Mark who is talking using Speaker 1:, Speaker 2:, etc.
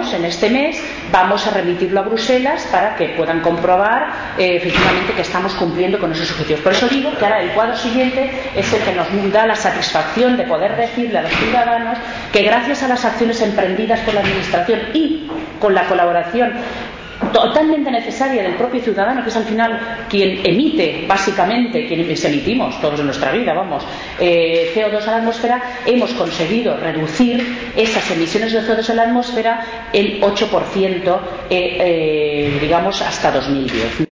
Speaker 1: haremos en este mes, vamos a remitirlo a Bruselas para que puedan comprobar efectivamente que estamos cumpliendo con esos objetivos. Por eso digo que ahora el cuadro siguiente es el que nos da la satisfacción de poder decirle a los ciudadanos que gracias a las acciones emprendidas por la Administración y con la colaboración totalmente necesaria del propio ciudadano, que es al final quien emite, básicamente, quienes emitimos todos en nuestra vida, CO2 a la atmósfera, hemos conseguido reducir esas emisiones de CO2 a la atmósfera el 8%, digamos, hasta 2010.